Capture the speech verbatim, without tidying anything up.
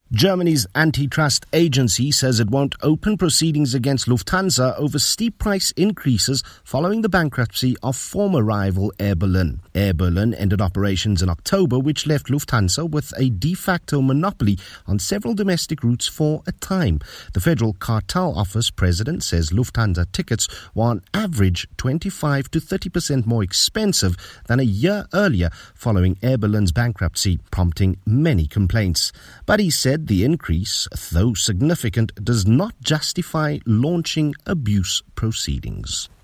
Germany's antitrust agency says it won't open proceedings against Lufthansa over steep price increases following the bankruptcy of former rival Air Berlin. Air Berlin ended operations in October, which left Lufthansa with a de facto monopoly on several domestic routes for a time. The Federal Cartel Office president says Lufthansa tickets were on average twenty-five to thirty percent more expensive than a year earlier following Air Berlin's bankruptcy, prompting many complaints. But he said the increase, though significant, does not justify launching abuse proceedings.